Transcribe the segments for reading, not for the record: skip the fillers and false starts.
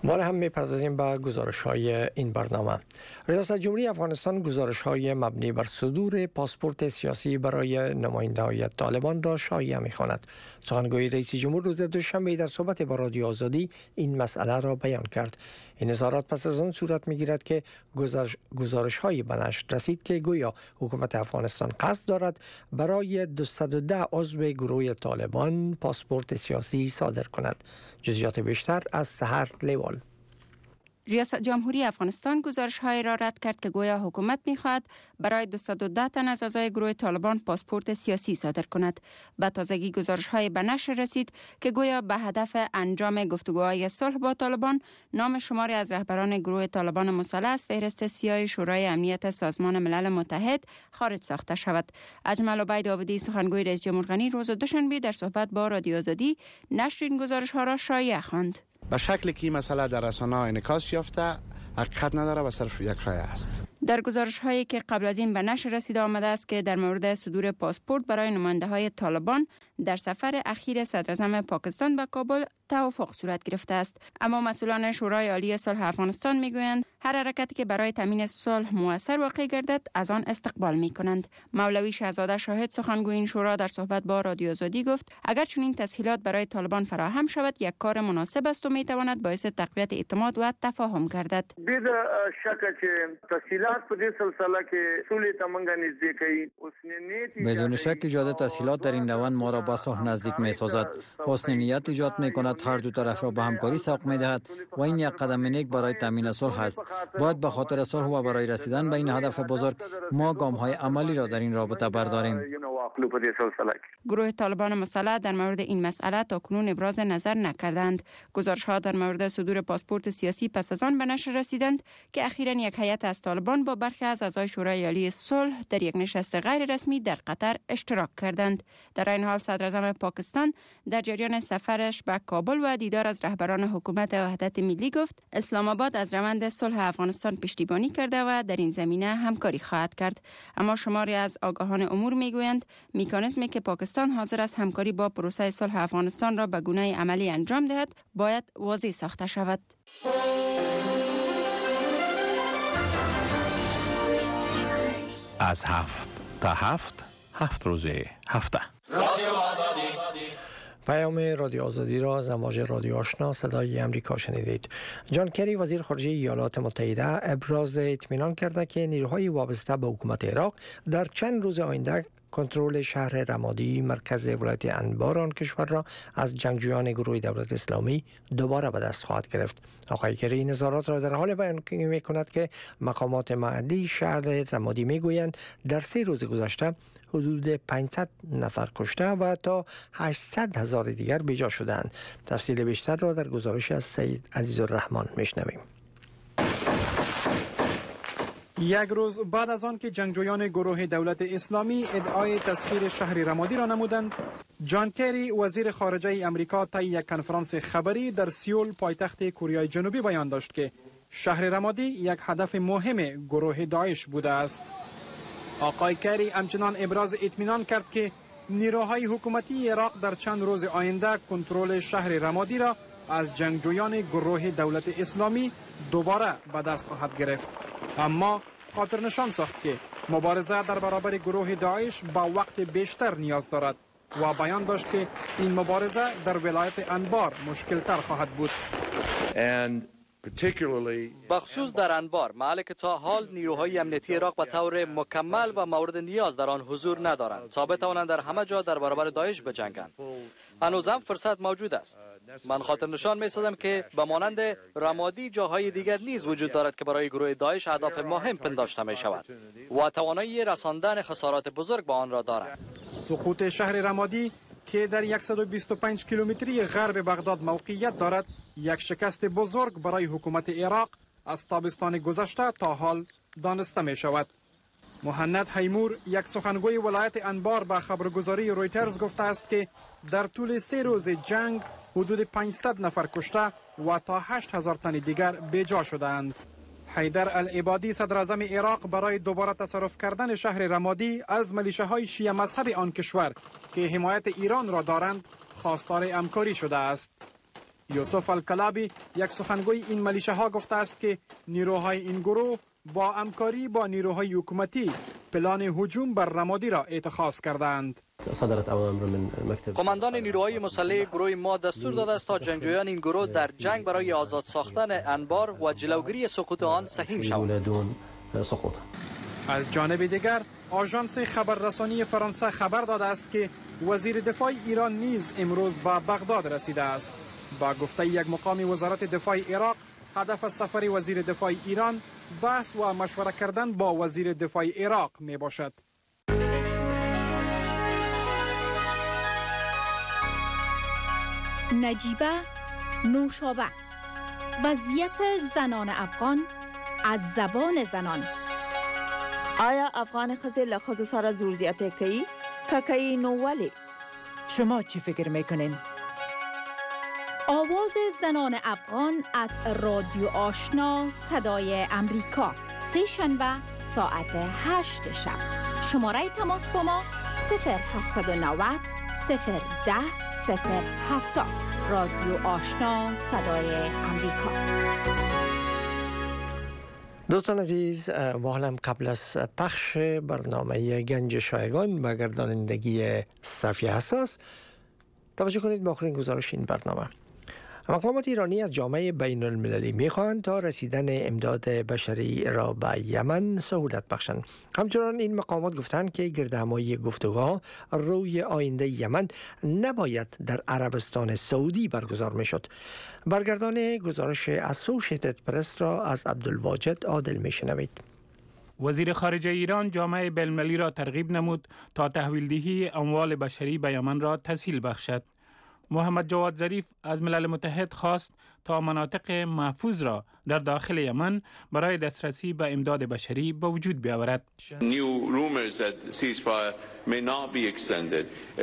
ما هم می‌پردازیم به گزارش‌های این برنامه. ریاست جمهوری افغانستان گزارش‌های مبنی بر صدور پاسپورت سیاسی برای نماینده‌های طالبان را شایع می‌خواند. سخنگوی رئیس جمهور روز دوشنبه در صحبت با رادیو آزادی این مسئله را بیان کرد. این اظهارات پس از آن صورت می‌گیرد که گزارش‌های به نشر رسید که گویا حکومت افغانستان قصد دارد برای 210 عضو گروه طالبان پاسپورت سیاسی صادر کند. جزئیات بیشتر از سحر لیوال. ریاست جمهوری افغانستان گزارش‌های را رد کرد که گویا حکومت می‌خواهد برای 210 تن از اعضای گروه طالبان پاسپورت سیاسی صادر کند. به تازگی گزارش‌های به نشر رسید که گویا به هدف انجام گفتگوهای صلح با طالبان نام شماری از رهبران گروه طالبان مسلح از فهرست سیاه شورای امنیت سازمان ملل متحد خارج ساخته شود. اجمل عبید عابدی سخنگوی رئیس جمهور غنی روز دوشنبه در صحبت با رادیو آزادی نشر این گزارش‌ها را شایع خواند. به شکلی که این مسئله در رسانه‌ها انعکاس یافته حقیقت نداره و صرف یک رای است. در گزارش هایی که قبل از این به نشر رسیده آمده است که در مورد صدور پاسپورت برای نماینده های طالبان در سفر اخیر صدراعظم پاکستان به کابل توافق صورت گرفته است، اما مسئولان شورای عالی صلح افغانستان میگویند هر حرکتی که برای تامین صلح مؤثر واقع گردد از آن استقبال میکنند. مولوی شهزاده شاهد سخنگوی این شورا در صحبت با رادیو آزادی گفت اگر چنین تسهیلات برای طالبان فراهم شود یک کار مناسب است و میتواند باعث تقویت اعتماد و تفاهم گردد. بدون شک ایجاد تسهیلات در این روند ما را به صلح نزدیک می‌سازد. حسن نیت ایجاد می‌کند، هر دو طرف را به همکاری سوق می‌دهد و این یک قدم نیک برای تامین صلح است. باید به خاطر صلح و برای رسیدن به این هدف بزرگ ما گام‌های عملی را در این رابطه برداریم. گروه طالبان مسلح در مورد این مسئله تاکنون ابراز نظر نکردند. گزارش‌ها در مورد صدور پاسپورت سیاسی پس از آن به نشر رسیدند که اخیراً یک هیئت از طالبان با برخی از اعضای شورای عالی صلح در یک نشست غیر رسمی در قطر اشتراک کردند. در این حال صدراعظم پاکستان در جریان سفرش به کابل و دیدار از رهبران حکومت وحدت ملی گفت اسلام آباد از روند صلح افغانستان پشتیبانی کرده و در این زمینه همکاری خواهد کرد. اما شماری از آگاهان امور میگویند مکانیزمی که پاکستان حاضر است همکاری با پروسه صلح افغانستان را به گونه عملی انجام دهد باید واضح ساخته شود. از 7 تا 7 روز هفته. رادیو آزادی. پیام رادیو آزادی را از امواج رادیو آشنا صدای امریکا شنیدید. جان کری وزیر خارجه ایالات متحده ابراز اطمینان کرده که نیروهای وابسته به حکومت عراق در چند روز آینده کنترل شهر رمادی مرکز ولایت انبار آن کشور را از جنگجویان گروه دولت اسلامی دوباره به دست خواهد گرفت. آقای کری این اظهارات را در حال بیان می‌کند که مقامات محلی شهر رمادی می‌گویند در 3 روز گذشته حدود 500 نفر کشته و تا 800,000 دیگر بیجا شدند. تفصیل بیشتر را در گزارش از سید عزیزالرحمن میشنویم. یک روز بعد از آن که جنگجویان گروه دولت اسلامی ادعای تسخیر شهر رمادی را نمودند، جان کری وزیر خارجه امریکا طی یک کنفرانس خبری در سیول پایتخت کره جنوبی بیان داشت که شهر رمادی یک هدف مهم گروه داعش بوده است. آقای کری همچنان ابراز اطمینان کرد که نیروهای حکومتی عراق در چند روز آینده کنترل شهر رمادی را از جنگجویان گروه دولت اسلامی دوباره به دست خواهد گرفت. اما خاطر نشان ساخت که مبارزه در برابر گروه داعش با وقت بیشتر نیاز دارد و بیان داشت که این مبارزه در ولایت انبار مشکل تر خواهد بود. بخصوص در انبار، محلی که تا حال نیروهای امنیتی عراق به طور مکمل و مورد نیاز در آن حضور ندارند تا بتوانند در همه جا در برابر داعش بجنگند. هنوز هم فرصت موجود است. من خاطر نشان می سازم که به مانند رمادی جاهای دیگر نیز وجود دارد که برای گروه داعش اهداف مهم پنداشته می شود و توانایی رساندن خسارات بزرگ به آن را دارد. سقوط شهر رمادی که در 125 کیلومتری غرب بغداد موقعیت دارد، یک شکست بزرگ برای حکومت عراق از تابستان گذشته تا حال دانسته می شود. مهند حیمور، یک سخنگوی ولایت انبار، به خبرگزاری رویترز گفته است که در طول 3 روز جنگ حدود 500 نفر کشته و تا 8,000 تن دیگر بیجا شدند. حیدر العبادی صدراعظم عراق برای دوباره تصرف کردن شهر رمادی از ملیشه‌های شیعه مذهب آن کشور که حمایت ایران را دارند خواستار همکاری شده است. یوسف الکلابی یک سخنگوی این ملیشه ها گفته است که نیروهای این گروه با همکاری با نیروهای حکومتی پلان هجوم بر رمادی را اتخاذ کردند. قماندان نیروهای مسلح گروه ما دستور داده است تا جنگجویان این گروه در جنگ برای آزاد ساختن انبار و جلوگیری سقوط آن سهیم شوند. از جانب دیگر آژانس خبررسانی فرانسه خبر داده است که وزیر دفاع ایران نیز امروز به بغداد رسیده است. با گفته یک مقام وزارت دفاع عراق، هدف سفر وزیر دفاع ایران بحث و مشوره کردن با وزیر دفاع عراق می باشد. نجیبه نوشابه، وضعیت زنان افغان از زبان زنان. آیا افغان خزل خود سر زور زیاده که نوولی؟ شما چی فکر میکنین؟ آواز زنان افغان از رادیو آشنا صدای امریکا، سه شنبه ساعت 8 شب. شماره تماس با ما 0790 010 070. رادیو آشنا صدای امریکا. دوستان عزیز، ما هم قبل از پخش برنامه گنج شایگان به گردانندگی صفی حساس توجه کنید به آخرین گزارش این برنامه. مقامات ایرانی از جامعه بین المللی می‌خواهند تا رسیدن امداد بشری را به یمن سهولت بخشند. همچنان این مقامات گفتند که گردهمایی گفتگوها روی آینده یمن نباید در عربستان سعودی برگزار می‌شد. برگردان گزارش اسوشیتد پرس را از عبدالواجد عادل می‌شنوید. وزیر خارجه ایران جامعه بین المللی را ترغیب نمود تا تحویلدهی اموال بشری به یمن را تسهیل بخشد. محمد جواد ظریف از ملل متحد خواست تا مناطق محفوظ را در داخل یمن برای دسترسی به امداد بشری به وجود بیاورد. New rumors that ceasefire may not be extended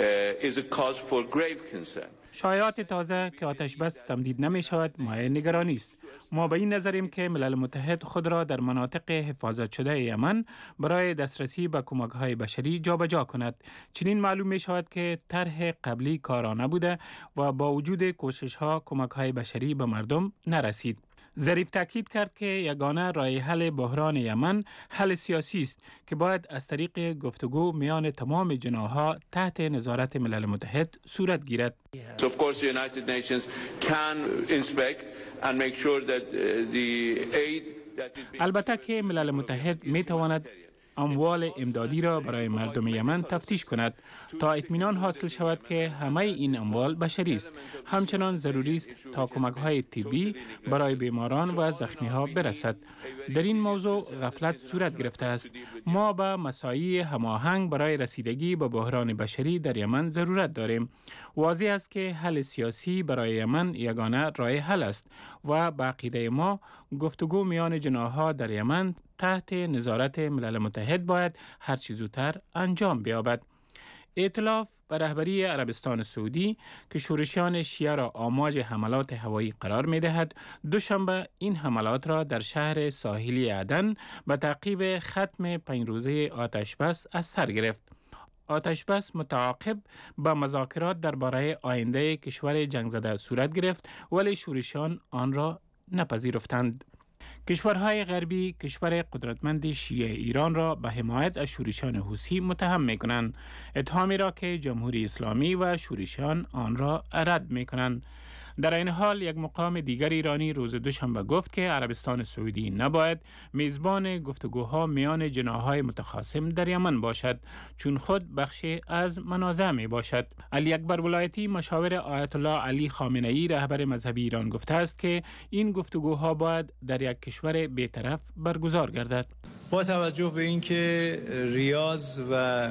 is a cause for grave concern. شایعات تازه که آتش بس تمدید نمی شود مایه نگرانی است. ما به این نظریم که ملل متحد خود را در مناطق حفاظت شده یمن برای دسترسی به کمک‌های بشری جابجا کند. چنین معلوم می شود که طرح قبلی کارانه بوده و با وجود کوشش‌ها کمک‌های بشری به مردم نرسید. ظریف تاکید کرد که یگانه راه حل بحران یمن حل سیاسی است که باید از طریق گفتگو میان تمام جناح‌ها تحت نظارت ملل متحد صورت گیرد. So of course the United Nations can inspect and make sure that the aid that البته که ملل متحد می تواند اموال امدادی را برای مردم یمن تفتیش کند تا اطمینان حاصل شود که همه این اموال بشری است. همچنان ضروری است تا کمک‌های طبی برای بیماران و زخمی‌ها برسد. در این موضوع غفلت صورت گرفته است. ما به مساعی هماهنگ برای رسیدگی به بحران بشری در یمن ضرورت داریم. واضح است که حل سیاسی برای یمن یگانه راه حل است و به عقیده ما گفتگو میان جناح‌ها در یمن تحت نظارت ملل متحد باید هر چه زودتر انجام بیابد. ائتلاف به رهبری عربستان سعودی که شورشیان شیعه را آماج حملات هوایی قرار می دهد، دوشنبه این حملات را در شهر ساحلی عدن به تعقیب ختم 5 روزه آتش بس از سر گرفت. آتش بس متعاقب به مذاکرات درباره آینده کشور جنگ زده صورت گرفت ولی شورشیان آن را نپذیرفتند. کشورهای غربی کشور قدرتمند شیعه ایران را به حمایت از شورشیان حوثی متهم می‌کنند، اتهامی را که جمهوری اسلامی و شورشیان آن را رد می‌کنند. در این حال یک مقام دیگر ایرانی روز دوشنبه گفت که عربستان سعودی نباید میزبان گفتگوها میان جناح‌های متخاصم در یمن باشد، چون خود بخشی از منازعه می باشد. علی اکبر ولایتی مشاور آیت الله علی خامنه‌ای رهبر مذهبی ایران گفته است که این گفتگوها باید در یک کشور بی‌طرف برگزار گردد. با توجه به اینکه ریاض و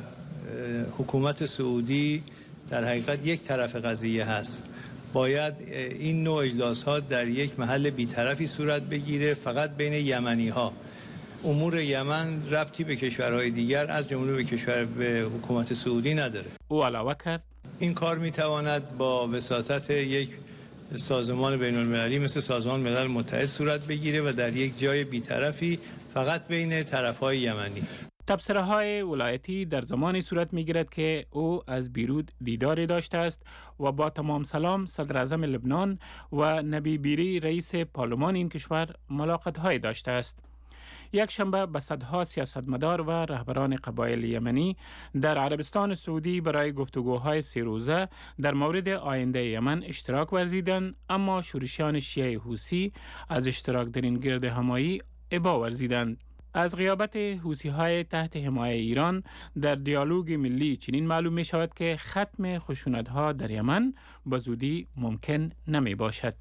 حکومت سعودی در حقیقت یک طرف قضیه هست، باید این نوع اجلاس‌ها در یک محل بی‌طرفی صورت بگیره، فقط بین یمنی‌ها. امور یمن ربطی به کشورهای دیگر از جمله به حکومت سعودی نداره. او علاوه کرد این کار می‌تواند با وساطت یک سازمان بین‌المللی مثل سازمان ملل متحد صورت بگیره و در یک جای بی‌طرفی فقط بین طرف‌های یمنی. تبصره های ولایتی در زمانی صورت می گیرد که او از بیروت دیداری داشته است و با تمام سلام صدر اعظم لبنان و نبی بیری رئیس پارلمان این کشور ملاقات های داشته است. یک شنبه به صدها سیاستمدار و رهبران قبایل یمنی در عربستان سعودی برای گفتگوهای 3 روزه در مورد آینده یمن اشتراک ورزیدند، اما شورشیان شیعه حوثی از اشتراک در این گرد همایی ابا ورزیدند. از غیابت حوثی‌های تحت حمایت ایران در دیالوگ ملی چنین معلوم می شود که ختم خشونت‌ها در یمن به زودی ممکن نمی باشد.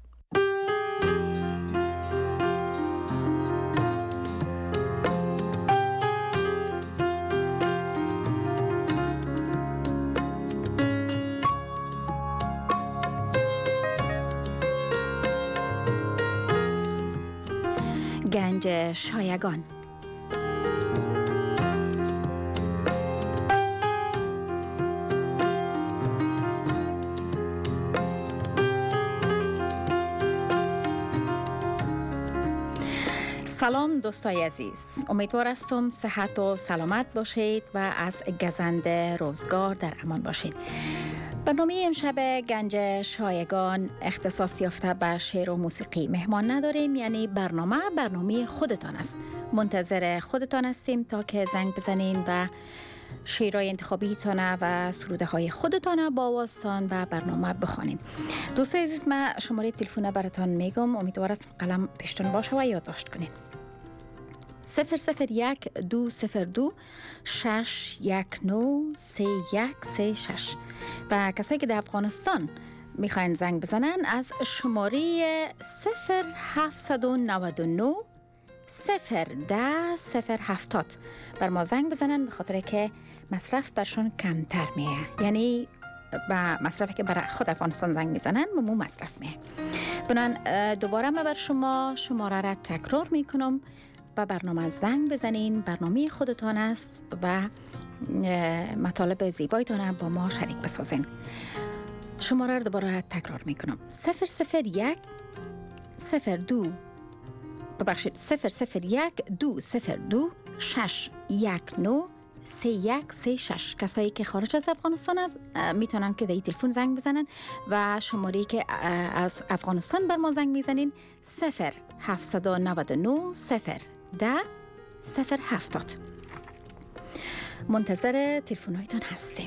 گنج شایگان. سلام دوستای عزیز، امیدوار هستم صحت و سلامت باشید و از گزند روزگار در امان باشید. برنامه امشب گنج شایگان اختصاص یافته به شعر و موسیقی مهمان نداریم، یعنی برنامه خودتان است. منتظر خودتان هستیم تا که زنگ بزنین و شعرهای انتخابیتان و سروده های خودتان با آوازتان و برنامه بخوانین. دوستای عزیز، من شماره تلفن براتان میگم، امیدوار هستم قلم پیشتون باشه و یادداشت کنین. 001-202-619-3136 و کسایی که در افغانستان میخواین زنگ بزنن از شماره 0799 010-070 بر ما زنگ بزنن، به خاطر که مصرف برشون کمتر میه، یعنی با مصرفی که برای خود افغانستان زنگ میزنن و مو مصرف میه. بنان دوباره من بر شما شماره را تکرار میکنم، با برنامه زنگ بزنین، برنامه خودتان است و مطالب زیبایتان با ما شریک بسازین. شماره را دوباره تکرار میکنم: 001 02 ببخشید 001-202-619-3136. کسایی که خارج از افغانستان است میتونن که در این تلفن زنگ بزنن و شماری که از افغانستان بر ما زنگ میزنین 0799 010-070. منتظر تلفن‌هایتان هستیم.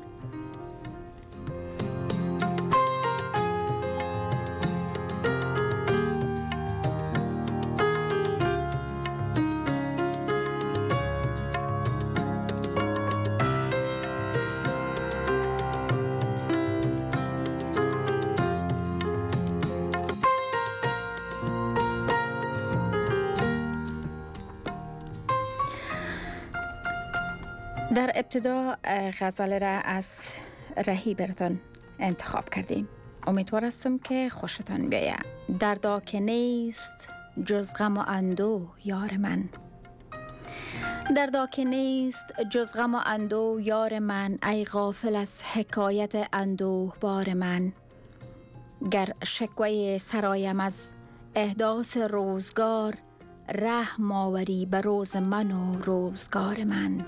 در ابتدا غزل را از رهی براتان انتخاب کردیم. امیدوار هستم که خوشتان بیاید. دردا که نیست جز غم و اندوه یار من، دردا که نیست جز غم و اندوه یار من، ای غافل از حکایت اندوه بار من. گر شکوه سرایم از احداث روزگار، رحم آوری به روز من و روزگار من.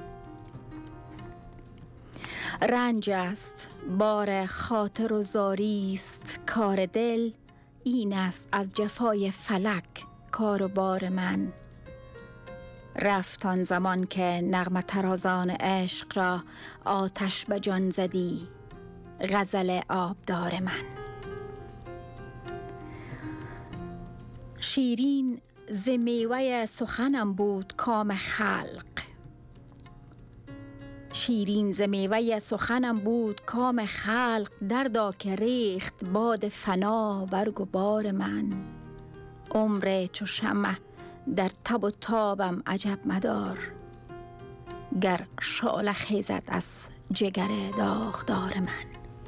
رنج است بار خاطر و زاری است کار دل، این است از جفای فلک کار و بار من. رفت آن زمان که نغمه طرازان عشق را آتش به جان زدی، غزل آبدار من. شیرین ز میوه سخنم بود کام خلق، شیرین ز میوه سخنم بود کام خلق، دردا که ریخت باد فنا برگ و بار من. عمر چو شمع در تب و تابم عجب مدار، گر شعله خیزد از جگر داغدار من.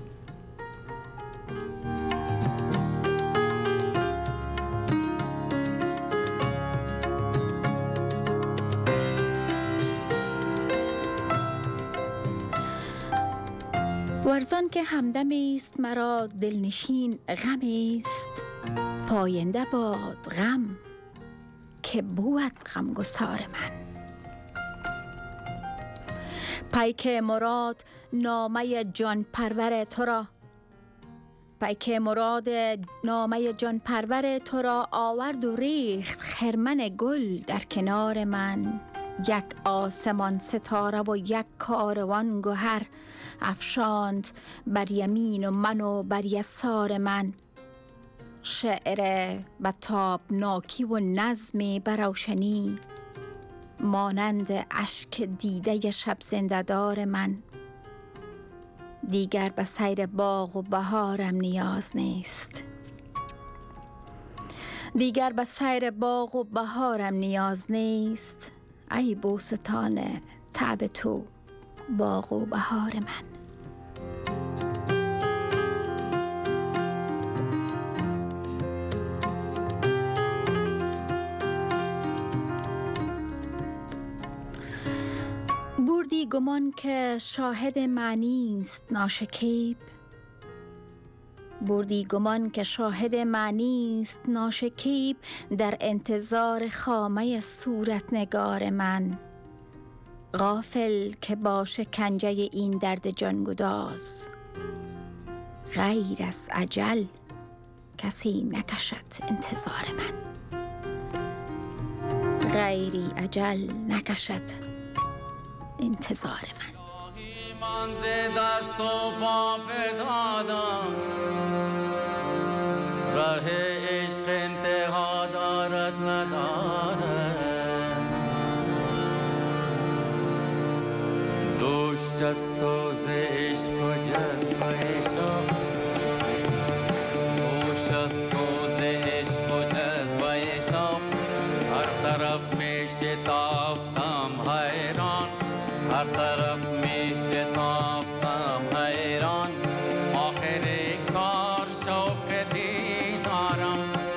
ورزان که همدمی است مرا دلنشین غمی است، پاینده باد غم که بود غمگسار من. پیک مراد نامه جان پرور تو را، پیک مراد نامه جان پرور تو را آورد و ریخت خرمن گل در کنار من. یک آسمان ستاره و یک کاروان گوهر افشاند بر یمین و من و بر یسار من. شعر به تابناکی و نظم به روشنی مانند اشک دیده شب زنده‌دار من. دیگر به سیر باغ و بهارم نیاز نیست، دیگر به سیر باغ و بهارم نیاز نیست. ای بوستان تعب تو باغ و بهار من. بردی گمان که شاهد معنی است ناشکیب، بردی گمان که شاهد معنی است ناشکیب در انتظار خامه صورت نگار من. غافل که با شکنجه این درد جانگداز غیر از اجل کسی نکشد انتظار من. غیری اجل نکشد انتظار من. من ز دست و پا فتادم، راه عشق انتها دارد ندارد. دوش از سوز عشق و جذب عشق، دوش از سوز عشق و جذب عشق، هر طرف می شتافتم حیران، هر طرف می شتافتم حیران. آخر کار شوق دیدارم،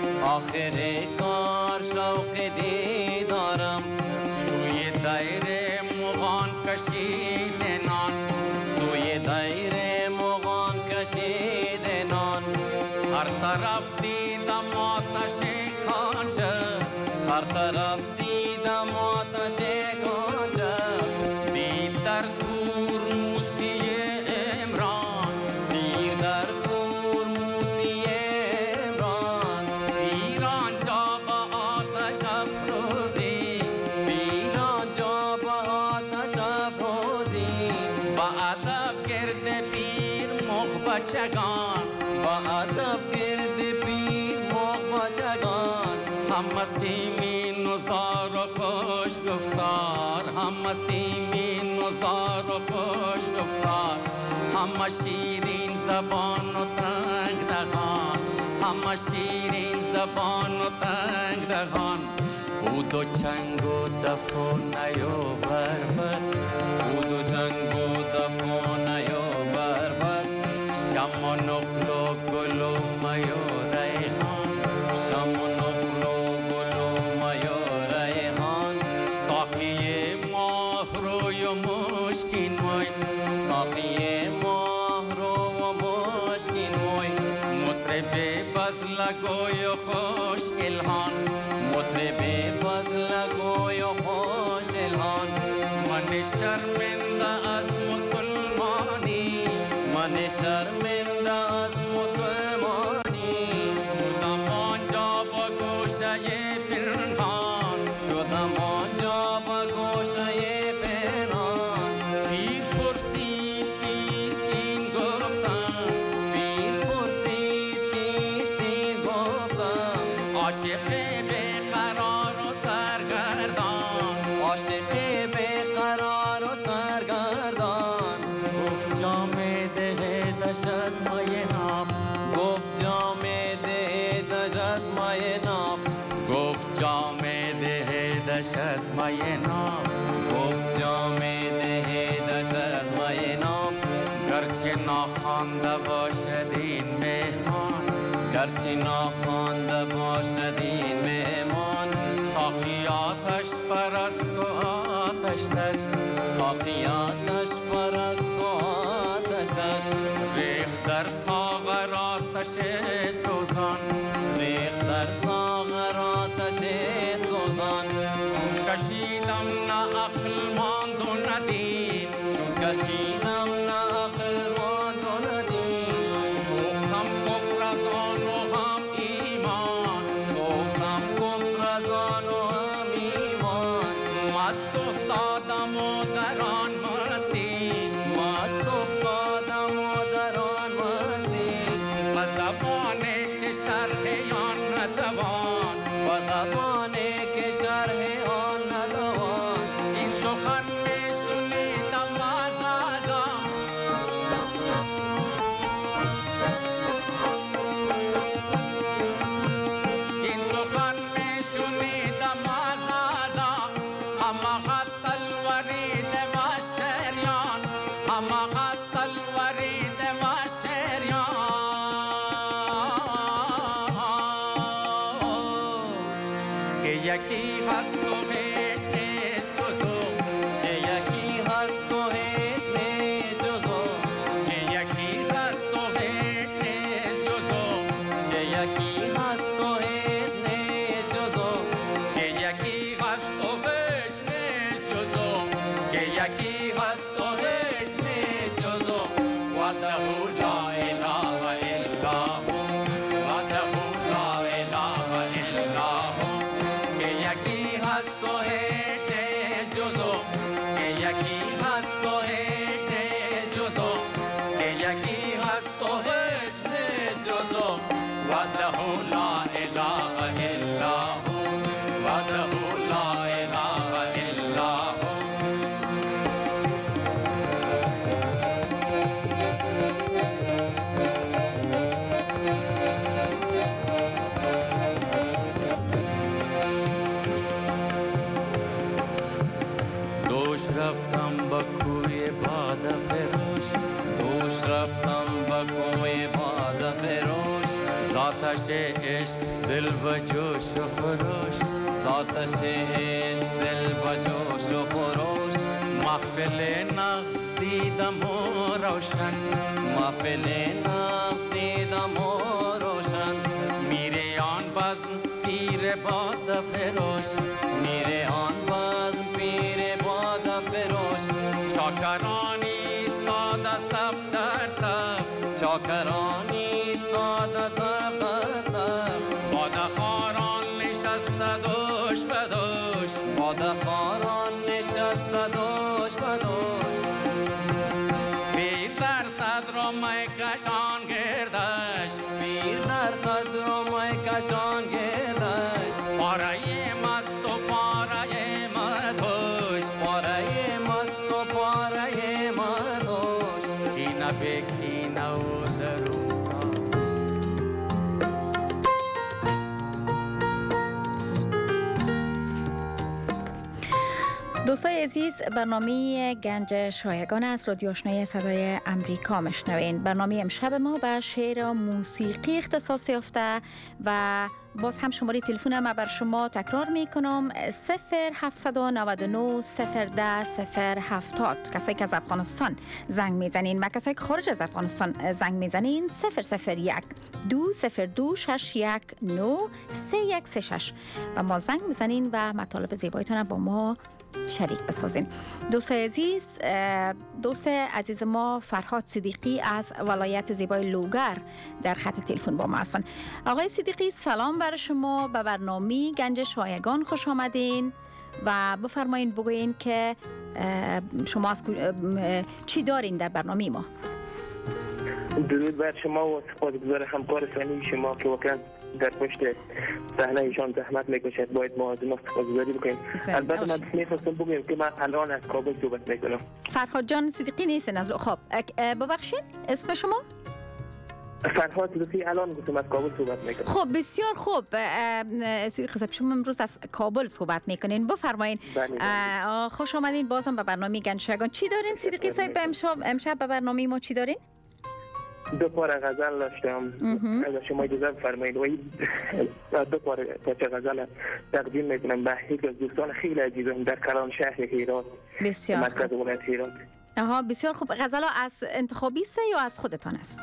آخر کار شوق دیدارم. سوی دایره مغان کشیدنان، سوی دایره مغان کشیدنان. هر طرف دیدم آتش کانچه، هر طرف دیدم آتش کانچه. دید در دور موسی عمران، دید در دور موسی عمران. ایران جا با آتش افروزی، ایران جا با آتش افروزی. با ادب گرد پیر مغ بچگان، با ادب گرد پیر مغ بچگان. هم سیمین و زار و خوش گفتار، هم سیمین و زار و خوش گفتار. هم شیرین زبان و تنگ دهان، هم شیرین زبان و تنگ دهان. بود و چنگ و دف و نیو بربد، بود و چنگ و دف و نیو بربد. شم و نقل و گل و میو ریحان، شم و نقل و گل و میو ریحان. ساقی ماه روی و مشکین موی، ساقی ماه رو و مشکین موی. مطرب بزلگوی و خوش الهان، مطرب بزلگوی و خوش الهان. من شرمنده از مسلمانی، من شرمنده از مسلمانی. شدم آنجا با گوشه پنهان، شدم آنجا با گوشه پنهان. پیر پرسید کیست این گفتم، پیر پرسید کیست این گفتم. عاشق بیقرار و سرگردان، عاشق بیقرار و سرگردان. گفت جام ده دش از مایه نام، گفت جام ده دش از مایه نام. گفت جام ده دش از مایه نام، گفت جام ده دش از مایه نام. گرچه ناخوانده باشد این مهمان، گرچه ناخوانده باشد این مهمان. ساقی آتش پرست و آتش دست، ساقی آتش پرست و آتش دست. ریخت در ساغر آتش سوزان، ریخت در ساغر آتش سوزان. چون کشیدم نه عقل ماند و ندید، کشیدم نقل و دولدین سوختم کفر از آن و هم ایمان سوختم کفر از آن و هم ایمان مست افتادم و در آن مستی مست افتادم و در آن مستی و زبانه که شرح آن ندوان و زبانه که شرح آن ندوان این سخن میشنیدم از ازم این سخن میشنیدم از ازم همه خط الورید و شریان همه خط الورید و شریان که یکی هست و هیچ نیست جز او که یکی هست و هیچ نیست جز او که یکی هست و هیچ نیست جز او که یکی هست و هیچ نیست جز او که یکی هست و هیچ نیست جز او که یکی هست و هیچ نیست جز او وحده لا اله الا هو وحده لا اله الا هو که یکی هست و هیچ نیست جز او که یکی هست و هیچ نیست جز او که یکی هست و هیچ نیست جز او وحده لا اله الا هو وحده لا اله الا هو دوش رفتم با کوی باد فروش دوش رفتم با کوی باد فروش ذاتش عشق دل بجوش و خروش ذاتش عشق دل بجوش و خروش محفل نغز دیدم و روشن محفل نغز دیدم و روشن میره آن بزم پیر باد فروش میره آن بزم پیر باد فروش چاکرانی استاد صف در صف چاکرانی استاد صف در صف بادخواران نشسته دوش به دوش بادخواران نشسته دوش به دوش پیر در صدر و میکشان گردش پیر در صدر و میکشان گردش پاره مست و پاره مدهوش پاره مست و پاره مدهوش سینه بکینه و درون دوستای عزیز، برنامه گنج شایگان از رادیو آشنای صدای امریکا میشنوین. برنامه امشب ما به شعر موسیقی اختصاص یافته و باز هم شماره تلفن ما بر شما تکرار میکنم 0799 010 070. کسایی که از افغانستان زنگ میزنین و کسایی که خارج از افغانستان زنگ میزنین 001 202 619 3136 و ما زنگ میزنین و مطالب زیبایتان با ما شریک بسازین. دوست عزیز ما فرهاد صدیقی از ولایت زیبای لوگر در خط تلفن با ما هستن. آقای صدیقی سلام بر شما، به برنامه گنج شایگان خوش آمدین و بفرمایین بگوین که شما از چی دارین در برنامه ما. درود بر شما و سپاسگزار همکار صمیمی شما که واقعا در پشت صحنه ایشان زحمت میکشد. باید ما از ما سپاسگزاری بکنیم. البته من میخواستم بگم که من الان از کابل صحبت میکنم. فرهاد جان صدیقی نیستن از خب ببخشید اسم شما؟ فرهاد صدیقی الان گفتم از کابل صحبت میکنم. خب بسیار خوب صدیقی صاحب شما امروز از کابل صحبت میکنین. بفرمایید. خوش آمدین بازم به برنامه گنج شایگان. چی دارین صدیقی صاحب امشب به برنامه ما چی دارین؟ دو پاره غزل داشتم. اگر شما اجازه بفرمایید دو پاره پارچه غزل تقدیم میکنم به یکی از دوستان خیلی عزیزم در کلان شهر هرات، بسیار مرکز ولایت هرات. بسیار خوب. غزل ها از انتخابی است یا از خودتان است؟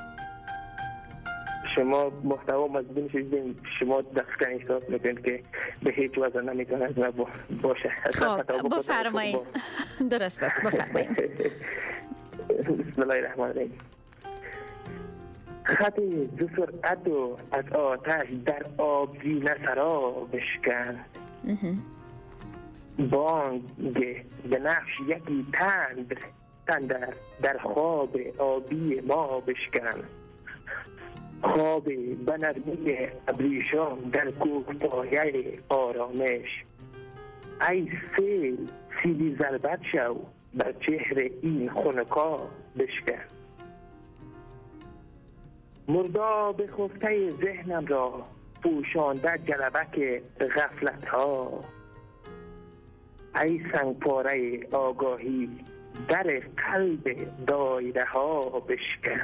شما محتوا مزبون شدید، شما دقیقا احساس میکنید که به هیچ وجه نمیتونه از باشه. خب بفرمایید. درست است، بفرمایید. بسم الله الرحمن الرحیم. خط ز سرعت و از آتش در آبگینه سرا بشکن. بانگ به نقش یکی تندر در خواب آبی ما بشکن. خواب بنرمی ابریشم در کوهپایه آرامش. ای سیل سیلی ضربت شو بر چهره این خنکا بشکن. مرداب خفته ذهنم را پوشانده جلبک غفلت ها. ای سنگپاره آگاهی در قلب دایره ها بشکن.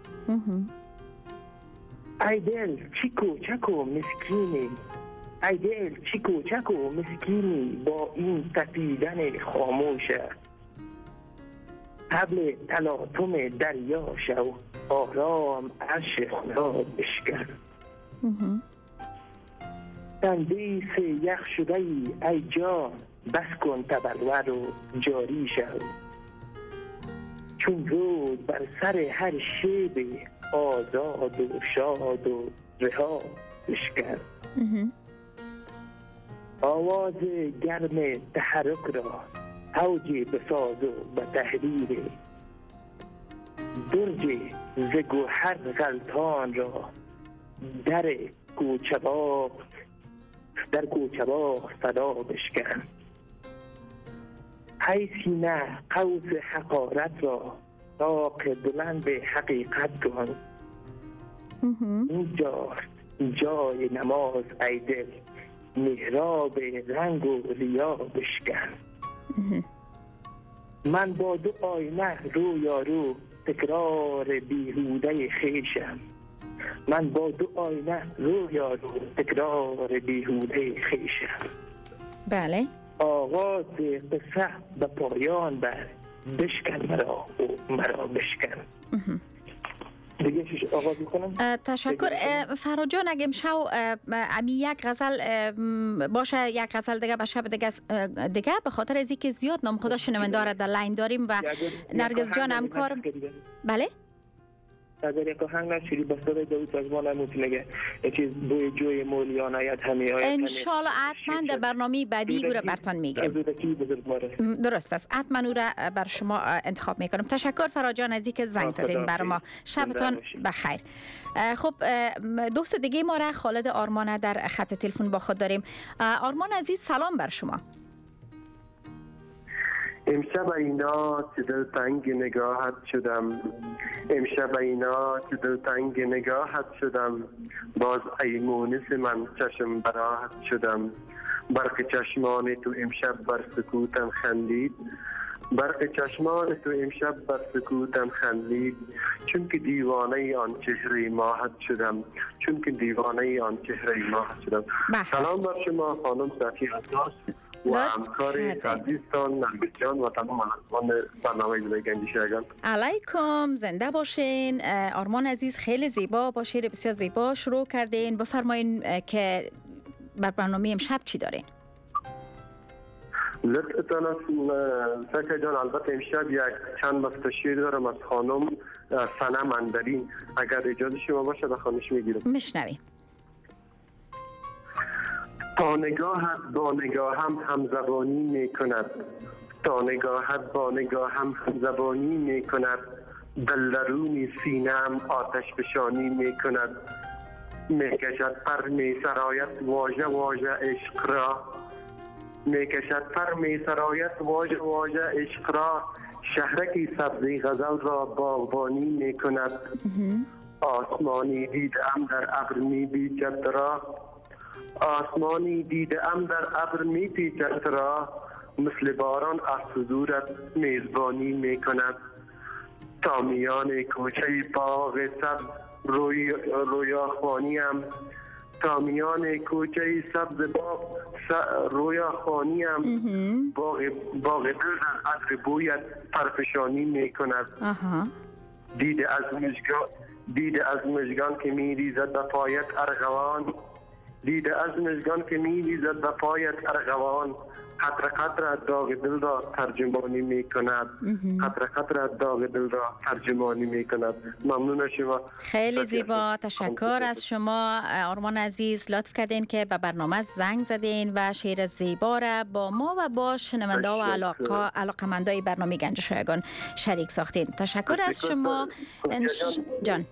ای دل چی کوچک و مسکینی، ای دل چی کوچک و مسکینی با این تپیدن خاموشه. حبل تلاطم دریا شو آرام عرش خدا بشکن. تندیس یخ شده ای جان بس کن تبرور و جاری شو. چون رود بر سر هر شیب آزاد و شاد و رها بشکن. آواز گرم تحرک را اوج بساز و به تحریر. درج ز گوهر غلطان را در کوچباغ صدا بشکن. ای سینه قوس حقارت را طاق بلند حقیقت کن. اینجاست جای نماز ای دل محراب رنگ و ریا بشکن. من با دو آینه رویارو تکرار بیهوده خیشم. من با دو آینه رویارو تکرار بیهوده خیشم. بله. آغاز قصه به پایان بر بشکن مرا و مرا بشکن. دیگه چیش آغاز میکنم؟ تشکر. فراد جان اگه امشب امی یک غزل باشه، یک غزل دیگه به شب دیگه به خاطر از اینکه زیاد نام خدا شنوندار در لاین داریم و نرگس جان همکار. بله؟ اگر یک آهنگ نشری بستاره داوود سازمان هم میگه یه چیز بوی جوی مولیان آید همه آید. انشالله حتما در برنامه بعدی او را برتان میگیرم. درست است، حتما او را بر شما انتخاب میکنم. تشکر فراد جان از اینکه زنگ زدین بر ما. شبتان بخیر. خب دوست دیگه ما را خالد آرمان در خط تلفن با خود داریم. آرمان عزیز سلام بر شما. امشب اینا چه دلتنگ نگاهت شدم. امشب اینا چه دلتنگ نگاهت شدم. باز ای مونس من چشم براهت شدم. برق چشمان تو امشب بر سکوتم خندید. برق چشمان تو امشب بر سکوتم خندید. چون که دیوانه آن چهره ماهت شدم. چون که دیوانه آن چهره ماهت شدم. سلام بر شما خانم صفی عطار و همکار عزیزتان نرگس جان و تمام همکاران برنامه زندگی گنجی شایگان. علیکم، زنده باشین. آرمان عزیز خیلی زیبا با شعر بسیار زیبا شروع کردین. بفرمایین که بر برنامه امشب چی دارین؟ لطفتان است سکه جان. البته امشب یک چند بسته شعر دارم از خانم سنه مندرین. اگر اجازه شما باشه به خانش میگیرم. میشنویم. تا نگاهت با نگاهم همزبانی می کند. تا نگاهت با نگاهم همزبانی می کند. دل درونی سینه‌ام آتش فشانی می کند. می کشد پر می سرایت واژه واژه عشق را. می کشد پر می سرایت واژه واژه عشق را. شهرکی سبزی غزل را باغبانی می کند. آسمانی دیدم در ابر می پیچد را. آسمانی دیدم در ابر می پیچد را. مثل باران از حضورت میزبانی می کند. تا میان کوچه باغ سبز رویاخوانیم. تا میان کوچه سبز باغ رویاخوانیم. باغ دل در عطر بویت پرفشانی می کند. دید از مژگان که می ریزد به پایت ارغوان. دید از مژگان که می ریزد به پایت ارغوان. قطره قطره داغ دل را ترجمانی می کند. قطره قطره داغ دل را ترجمانی می کند. ممنون شما. خیلی زیبا، تشکر از شما آرمان عزیز. لطف کردین که به برنامه زنگ زدین و شعر زیبا را با ما و با شنونده و علاقمندای برنامه گنج شایگان شریک ساختین. تشکر از شما جان.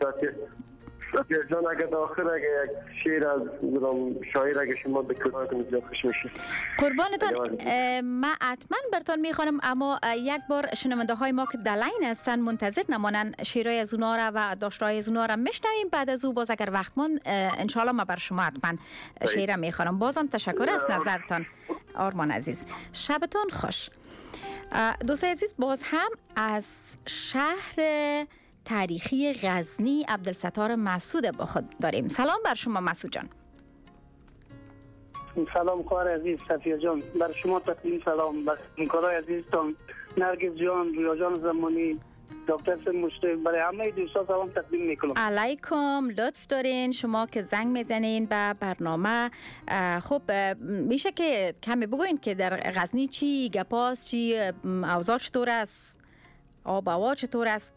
جان اگر داخل اگر یک شعر از شاعر اگر شما بکنید زیاد خوش میشه. قربانتان، من حتما برتان میخوانم، اما یک بار شنونده های ما که دلین هستن منتظر نمانن شعرهای از اونا را و داشتهای از اونا را میشنویم. بعد از او باز اگر وقت ماند انشالله ما بر شما حتما شعر میخوانم. بازم تشکر از نظرتان آرمان عزیز. شبتان خوش. دوست عزیز، باز هم از شهر تاریخی غزنی عبدالستار مسعود با خود داریم. سلام بر شما مسعود جان. سلام خواهر عزیز صفیه جان، بر شما تقدیم سلام. بر همکارای عزیزتان نرگس جان، رویا جان زمانی، دکتر سن مشتاق، برای همه دوستان سلام تقدیم میکنم. علیکم، لطف دارین شما که زنگ میزنین به برنامه. خب میشه که کمی بگوین که در غزنی چی گپاست، چی اوضاع چطور است، آب و هوا چطور است؟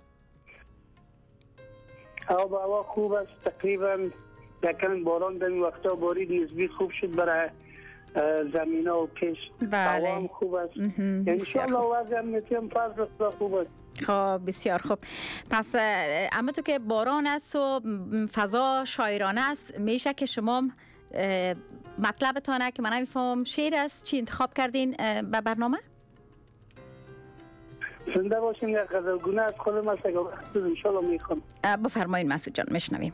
آب و هوا خوب است، تقریبا یکم باران در این وقتا بارید نسبی خوب شد برای زمین ها و کشت. بله. هوا هم خوب است. انشاءالله وضع امنیتی هم فضل خدا خوب است. خب بسیار خوب. پس اما تو که باران است و فضا شاعرانه است، میشه که شما مطلبتانه که من نمیفهم شعر است چی انتخاب کردین به برنامه؟ زنده باشیم. یک غزلگونه از خودم است، اگر وقت بود انشاءالله میخوام. بفرمایید مسعود جان، میشنویم.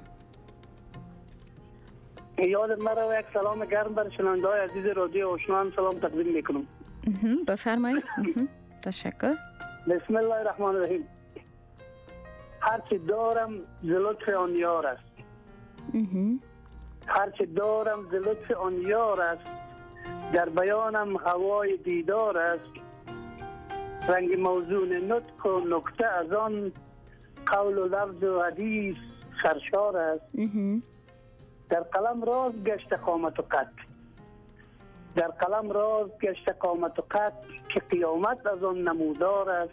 یاد مرا و یک سلام گرم بر شنونده های عزیز رادیو آشنا هم سلام تقدیم میکنم. بفرمایید. تشکر. بسم الله الرحمن الرحیم. هرچی دارم ز لطف آن یار است. هرچی دارم ز لطف آن یار است، در بیانم هوای دیدار است. رنگ موزون نطق و نکته از آن، قول و لفظ و حدیث سرشار است. در قلم راز گشت قامت و قد، در قلم راز گشت قامت و قد، که قیامت از آن نمودار است.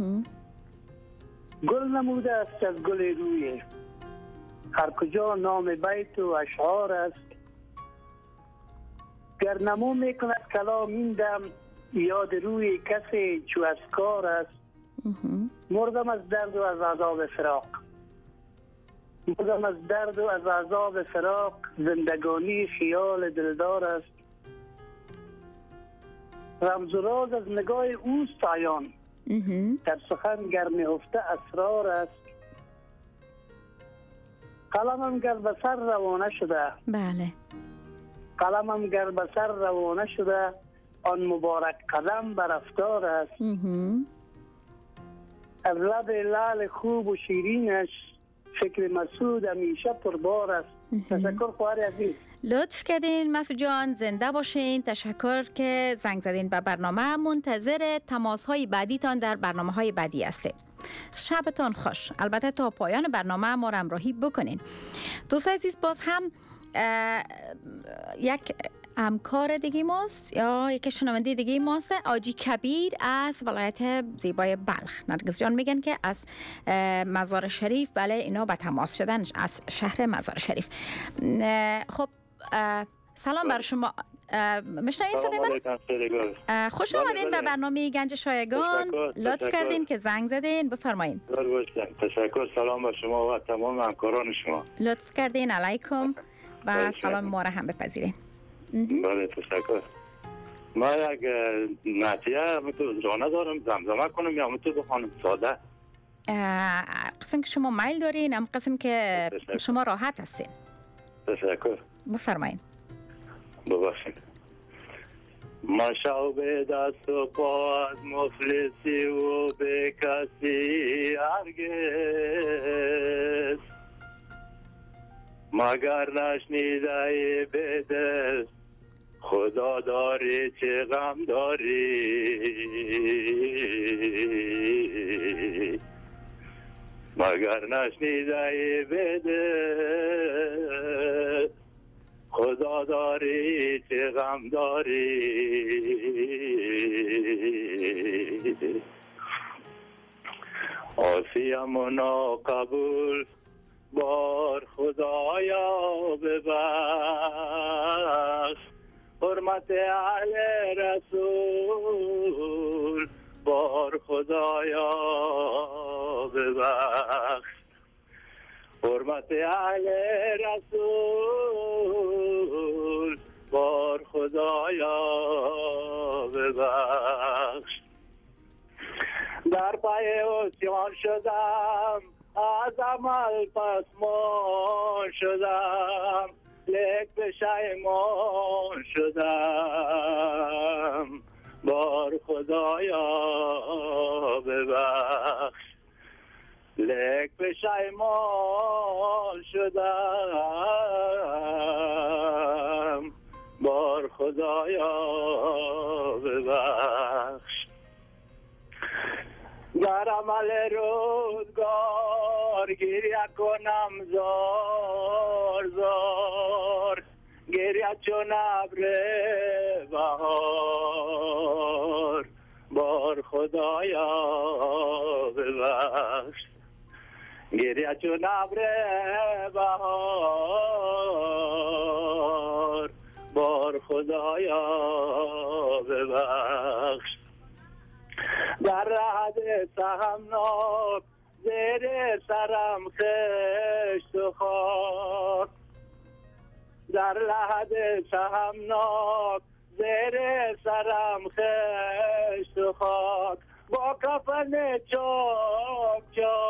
گل نموده است از گل روی، هر کجا نام بیت و اشعار است. گر نمو می کند کلام این دم، یاد روی کسی چو از کار است. مردم از درد و از عذاب فراق، مردم از درد و از عذاب فراق، زندگانی خیال دلدار است. رمز و راز از نگاه اوست عیان، در سخن گر نهفته اسرار است. قلمم گر به سر روانه شده، بله، قلمم گر به سر روانه شده، آن مبارک قدم بر افطار است. از لب لعل خوب و شیرینش، فکر مسعود همیشه پربار است. تشکر خواهر عزیز. لطف کردین مسعود جان، زنده باشین. تشکر که زنگ زدین به برنامه. منتظر تماس های بعدیتان در برنامه های بعدی هستیم. شبتان خوش. البته تا پایان برنامه ما را همراهی بکنین. دوست عزیز، باز هم یک همکار دیگه ماست یا یک شنونده دیگه ماست، آجی کبیر از ولایت زیبای بلخ. نرگس جان میگن که از مزار شریف. بله، اینا به تماس شدن از شهر مزار شریف. خب سلام بر شما. مشنوین صدای من؟ خوش آمدین به برنامه گنج شایگان. لطف کردین که زنگ زدین. بفرمایین. تشکر. سلام بر شما و تمام همکاران شما. لطف کردین. علیکم و سلام ما را هم بپذیرین. بله تشکر. ما یک نعتیه میتونم جانه دارم زمزمه کنم یا میتونم بخوانم ساده؟ قسم که شما میل دارین، هم قسم که شما راحت هستین. تشکر. بفرمایین. ببخشید. ما شعب دست و پا از مفلسی و به کسی هرگز، مگر نشنیده به دل خدا داری چه غم داری. مگر نشنیده به دل خدا داری چه غم داری عاصیم و ناقبول بار خدایا ببخش حرمت اهل رسول بار خدایا ببخش حرمت اهل رسول بار خدایا ببخش در پای عصیان شدم از عمل پشیمان شدم لیک پشیمان شدم بار خدایا ببخش لیک پشیمان شدم بار خدایا ببخش در عمل روزگار گریه کنم زار زار گریه چون ابر بهار بار خدایا ببخش گریه چون ابر بهار بار خدایا ببخش در رهد سهمناک زیر سرم خشت و خاک در لحد سهمناک زیر سرم خشت و خاک با کفن چاک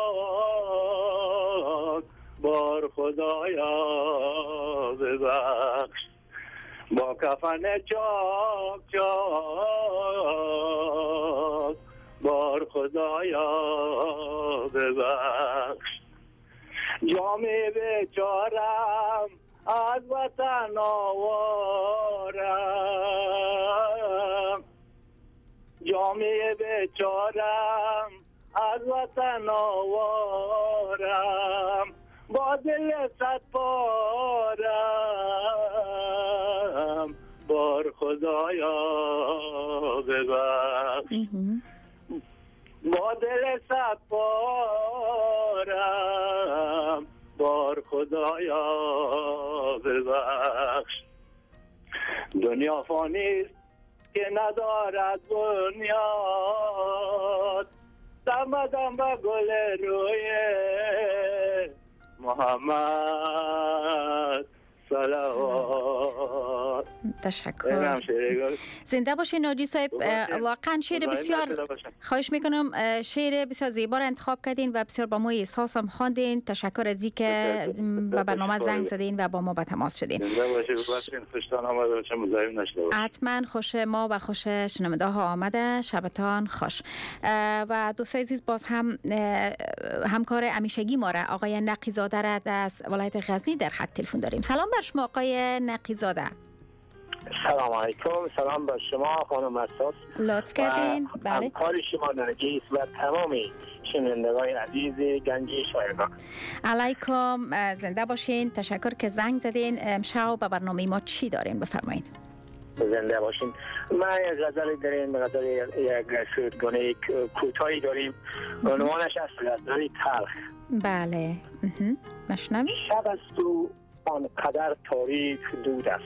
چاک بار خدایا ببخش با کفن چاک چاک بار خدایا ببخش جام بیچارم از وطن آوارم جام بیچارم از وطن آوارم با دل صد پارم بار خدایا ببخش با دل صد پارم بار خدایا ببخش دنیا فانیست که ندارد بنیاد دم دم به گل روی محمد صلوات. تشکر. زنده باشین ناجی صاحب. واقعا شعر بسیار خواهش میکنم شعر بسیار زیبا را انتخاب کردین و بسیار با ما احساس هم خواندین. تشکر از اینکه به برنامه زنگ زدین و با ما به تماس شدین. حتما خوش ما و خوش شنونده ها آمده. شبتان خوش. و دوست عزیز باز هم همکار همیشگی ما را آقای نقی‌زاده را از ولایت غزنی در خط تلفن داریم. سلام بر شما آقای نقی‌زاده. سلام علیکم. سلام بر شما خانم اساس. لطف کردین. بله. همکار شما نرگس و تمام شنوندگان عزیز گنجی شایگان. علیکم. زنده باشین. تشکر که زنگ زدین. امشب به برنامه ما چی دارین بفرمایید. زنده باشین. ما یک غزل داریم، غزل یک سرودگانه کوتاهی داریم. عنوانش است غزل تلخ. بله. مشنوی؟ شب است و آنقدر تاریک دود است.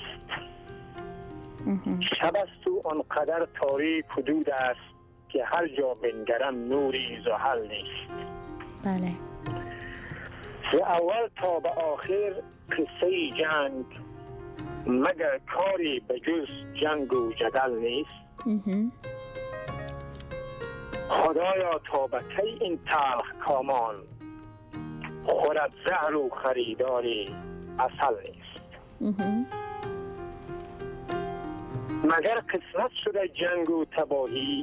شب است و آنقدر تاریک حدود است که هر جا بنگرم نوری زحل نیست. بله. ز اول تا به آخر قصه جنگ مگر کاری به جز جنگ و جدل نیست. خدایا تا به کی این تلخ کامان خورد زهر و خریداری عسل نیست. مگر قسمت شده جنگ و تباهی،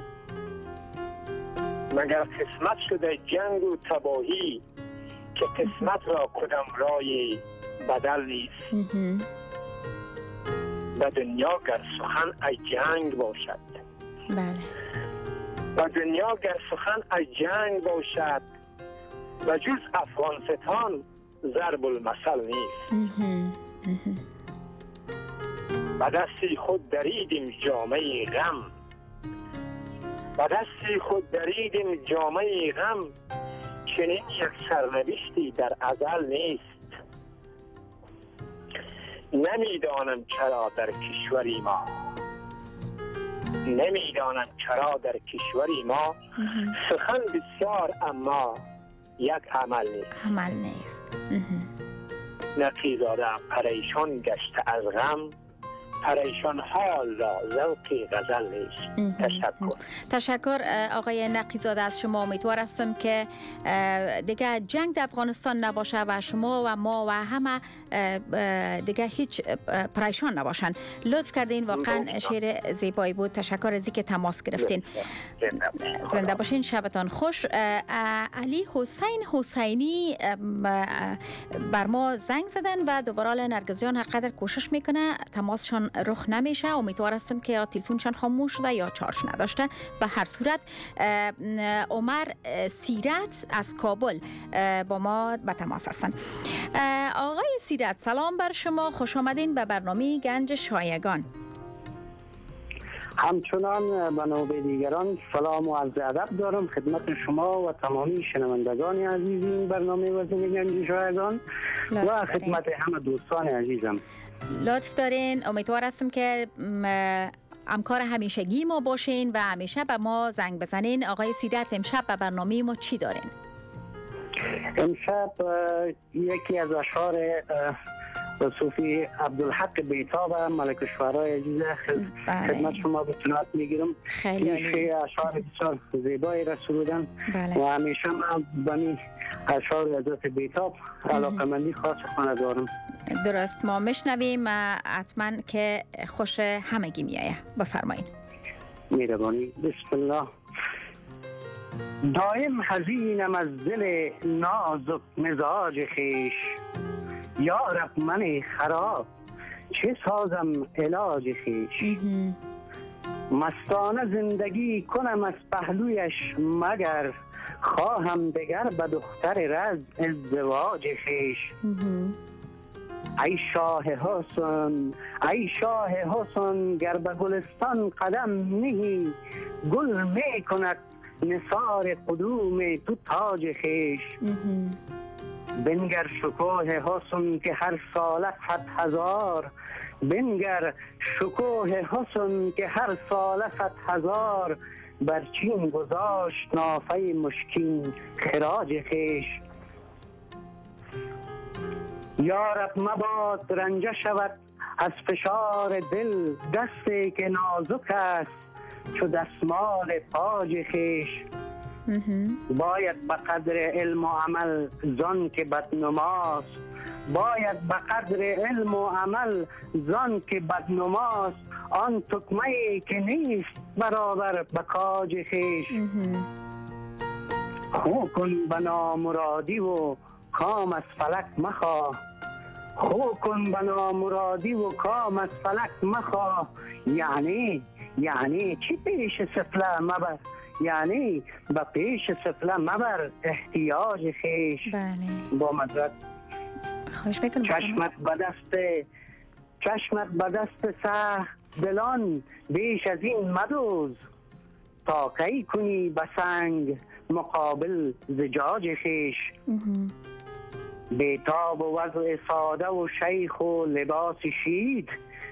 مگر قسمت شده جنگ و تباهی که قسمت را کدام رای بدل نیست. به دنیا گر سخن از جنگ باشد، بله، به دنیا گر سخن از جنگ باشد و جز افغانستان ضرب المثل نیست. به دستی خود دریدیم جامه غم، به دستی خود دریدیم جامه غم، چنین یک سرنوشتی در ازل نیست. نمیدانم چرا در کشوری ما، نمیدانم چرا در کشوری ما سخن بسیار اما یک عمل نیست. عمل نیست. نقیزاده پریشان گشته از غم، پریشان حال را ذوق غزل نیست. تشکر. تشکر آقای نقیزاده از شما. امیدوار هستم که دیگه جنگ در افغانستان نباشه و شما و ما و همه دیگه هیچ پریشان نباشن. لطف کردین، واقعا شعر زیبایی بود. تشکر از اینکه تماس گرفتین. زنده باشین، شبتان خوش. علی حسین حسینی بر ما زنگ زدن و دوباره نرگسیان هر قدر کوشش میکنه تماسشان رخ نمیشه. امیدوار هستم که یا تلفنشان خاموش شده یا چارج نداشته. به هر صورت عمر سیرت از کابل با ما به تماس هستن. آقای سیرت سلام بر شما، خوش آمدین به برنامه گنج شایگان. همچنان به نوبه دیگران سلام و عرض ادب دارم خدمت شما و تمامی شنوندگان عزیز این برنامه وزن گنج شایگان و خدمت همه دوستان عزیزم. لطف دارین. امیدوار هستم که همکار همیشگی ما باشین و همیشه به ما زنگ بزنین. آقای سیرت امشب به برنامه ما چی دارین؟ امشب یکی از اشعار صوفی عبدالحق بیتاب ملک الشعراء عزیز خدمت شما به خدمت میگیرم. خیلی عالی. اشعار بسیار زیبایی را سرودن و همیشه من به این اشعار حضرت بیتاب علاقمندی خاص خانه دارم. درست، ما میشنویم حتما که خوش همگی میایه. بفرمایید. میربانی. بسم الله. دائم حزینم از دل نازک مزاج خیش، یا رب من خراب چه سازم علاج خیش. مستانه زندگی کنم از پهلویش مگر، خواهم دگر به دختر رز ازدواج خیش. ای شاه حسن، ای شاه حسن، گر به گلستان قدم نهی، گل می کند نثار قدوم تو تاج خیش. بنگر شکوه حسن که هر سالت 100,000، بنگر شکوه حسن که هر سالت 100,000، بر چین گذاشت نافه مشکین خراج خیش. یا رب مباد رنجه شود از فشار دل، دستی که نازک است چو دستمال پاج خیش. باید به قدر علم و عمل زان که بدنماست، باید به قدر علم و عمل زان که بدنماست، آن تکمه‌ای که نیست برابر به کاج خیش. خو کن به نامرادی و کام از فلک مخواه، خو کن به نامرادی و کام از فلک مخواه. یعنی چی پیش سفله مبر، یعنی به پیش سفله مبر احتیاج خیش. بله. با مدرد خواهش میکنم. چشمت به دست سخت دلان بیش از این مدوز، تا کی کنی به سنگ مقابل زجاج خیش. بیتاب و وضع ساده و شیخ و لباس شید،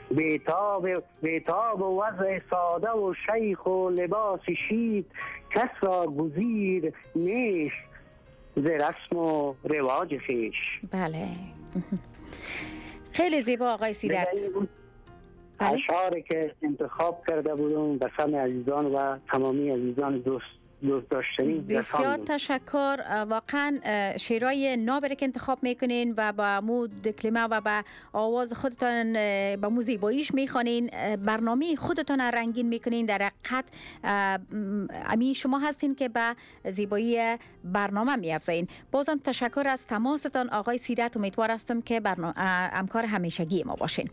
بیتاب و وضع ساده و شیخ و لباس شید، کس را گزیر نیست ز رسم و رواج خیش. بله. خیلی زیبا آقای سیرت. اشعاری که انتخاب کرده بودم به سمع عزیزان و تمامی عزیزان دوست داشتنی. بسیار تشکر. واقعا شعرهای نابره که انتخاب میکنین و با مو کلمه و با آواز خودتان با مو زیباییش میخوانین، برنامه خودتان رنگین میکنین. در حقیقت امی شما هستین که به زیبایی برنامه میافزایین. بازم تشکر از تماستان آقای سیرت. امیدوار هستم که همکار همیشگی ما باشین.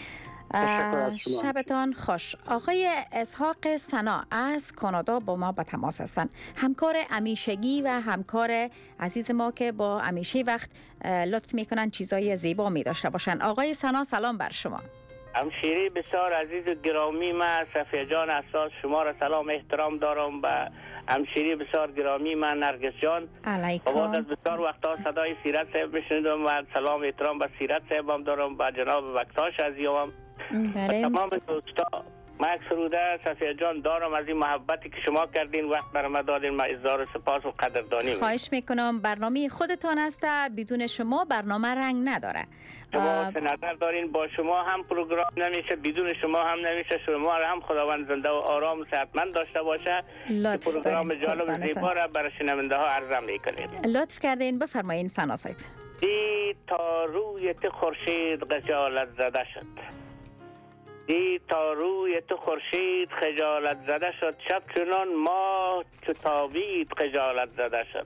شبتان خوش. آقای اسحاق سنا از کانادا با ما به تماس هستند، همکار همیشگی و همکار عزیز ما که با همیشه وقت لطف میکنن چیزای زیبا می داشته باشن. آقای سنا سلام بر شما. همشیری بسیار عزیز و گرامی من صفیه جان اساس شما را سلام احترام دارم. و همشیری بسیار گرامی من نرگس جان علیکم. بعد از بسیار وقتا صدای سیرت صاحب میشنیدم و سلام احترام به سیرت صاحب هم دارم و جناب بکتاش عزیزم و تمام دوستا. من یک سروده صفیه جان دارم از این محبتی که شما کردین وقت برام دادین. من اظهار سپاس و قدردانی خواهش میکنم. برنامه خودتان است، بدون شما برنامه رنگ نداره. شما چه نظر دارین؟ با شما هم پروگرام نمیشه، بدون شما هم نمیشه. شما را هم خداوند زنده و آرام و صحتمند داشته باشه. پروگرام جالب و زیبا را برای شنونده ها عرضه میکنید. لطف کردین، بفرمایید سنا صاحب. دی تا روی تو خورشید خجالت زده شد، دی تا روی تو خورشید خجالت زده شد، شب چنان ماه چو تابید خجالت زده شد.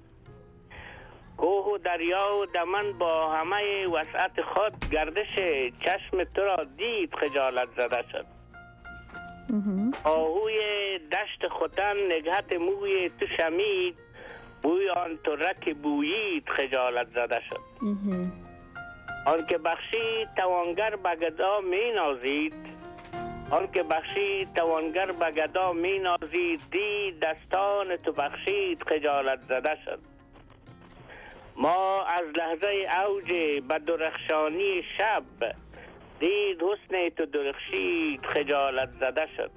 کوه و دریا و دمن با همه وسعت خود گردش چشم تو را دید خجالت زده شد. آهوی دشت ختن نگهت موی تو شمید، بوی آن ترک بویید خجالت زده شد. آن که بخشید توانگر به گدا می نازید، آن که بخشید توانگر به گدا می نازید، دید دستان تو بخشید خجالت زده شد. ما از لحظه اوج به درخشانی شب، دید حسن تو درخشید خجالت زده شد.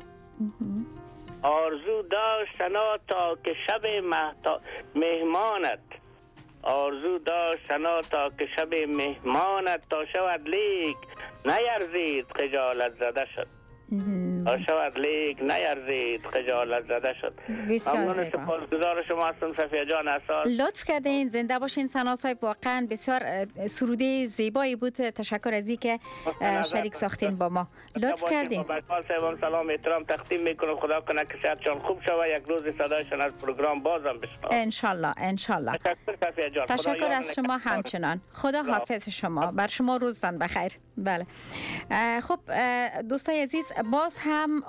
آرزو داشت سنا تا که شب مهمانت، آرزو داشت سنا تا که شب مهمانت، تا شود لیک نیرزید خجالت زده شد. تا شود لیک نیرزید خجالت زده شد. بسیار زیبا. سپاسگزار شما هستم صفیه جان اساس. لطف کردین، زنده باشین سنا صاحب. واقعا بسیار سروده زیبایی بود. تشکر از اینکه شریک ساختین با ما. لطف کردین. بکال صاحبم سلام احترام تقدیم میکنم. خدا کنه که صحتشان خوب شود، یک روز صدایشان از پروگرام بازم بشنوم ان شاء الله ان شاء الله. تشکر از شما همچنان. خدا حافظ شما. بر شما روزتان بخیر. بله. خب دوستای عزیز، باز هم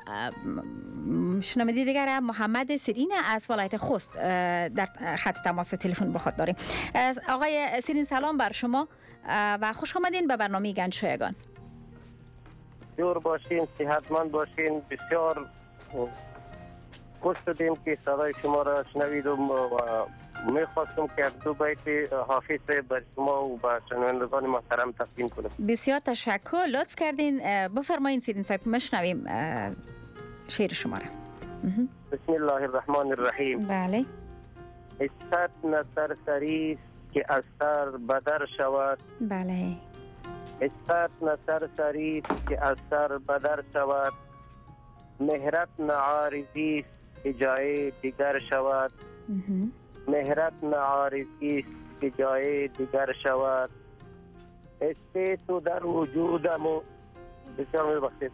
شنونده دیگر محمد سیرین از ولایت خوست در خط تماس تلفن با خود داریم. آقای سیرین سلام بر شما و خوش آمدین به برنامه گنج شایگان. جور باشین، صحتمند باشین. بسیار خوش شدیم که صدای شما را شنویدم و میخواستم که دو بیت حافظ بر شما و به شنوندگان محترم تقدیم کنم. بسیار تشکر، لطف کردین. بفرمایین سیرین صاحب، مشنویم شعر شما را. بسم الله الرحمن الرحیم. بله. عزت نه سرسری که از سر بدر شود. بله. عزت نه سرسری که از سر بدر شود، مهرت نه عارضی که جای دیگر شود. مهرت نه عارضی که جای دیگر شود. استی تو در وجودم و بسیار میبخشید.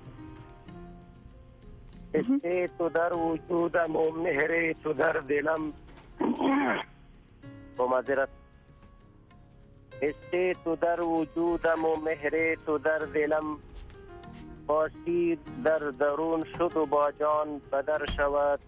استی تو در وجودم و مهر تو در دلم با معذرت. استی تو در وجودم و مهر تو در دلم، باشید در درون شد و با جان بدر شود.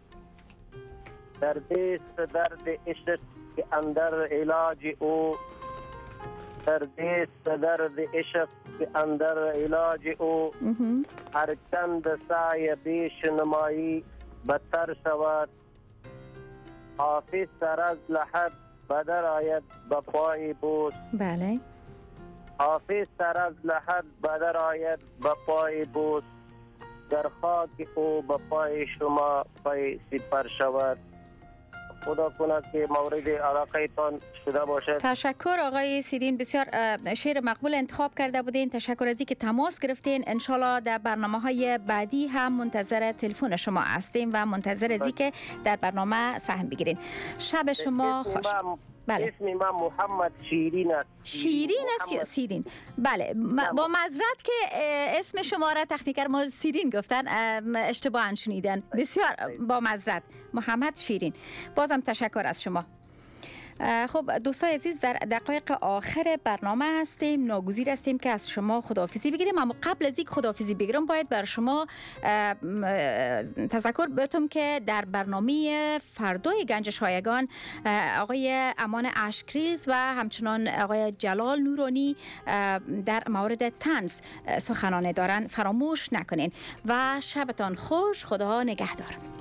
در دست درد عشق که اندر علاج او، در دست درد عشق که اندر علاج او، هر چند سعی بیش نمایی بدتر شود. حافظ سر از لحد بدر آید به پای بوس. بله. حافظ سر از لحد بدر آید به پای بوس، در خاک او به پای شما پای سپر شود. خدا کنه که مورد علاقه تان شده باشد. تشکر آقای سیرین، بسیار شعر مقبول انتخاب کرده بودین. تشکر از اینکه تماس گرفتین. انشالله در برنامه‌های بعدی هم منتظر تلفن شما هستیم و منتظر از اینکه در برنامه سهم بگیرین. شب شما خوش. بله. اسم من محمد شیرین است. شیرین است یا سیرین؟ بله. با معذرت که اسم شما را تکنیکر ما سیرین گفتن، اشتباها شنیدن. بسیار با معذرت. محمد شیرین، بازم تشکر از شما. خب دوستای عزیز، در دقایق آخر برنامه هستیم. ناگزیر هستیم که از شما خداحافظی بگیریم، اما قبل از اینکه خداحافظی بگیرم باید بر شما تذکر بدم که در برنامه فردای گنج شایگان آقای امان اشکریز و همچنان آقای جلال نورانی در مورد طنز سخنانه دارن. فراموش نکنین و شبتان خوش. خدا نگهدار.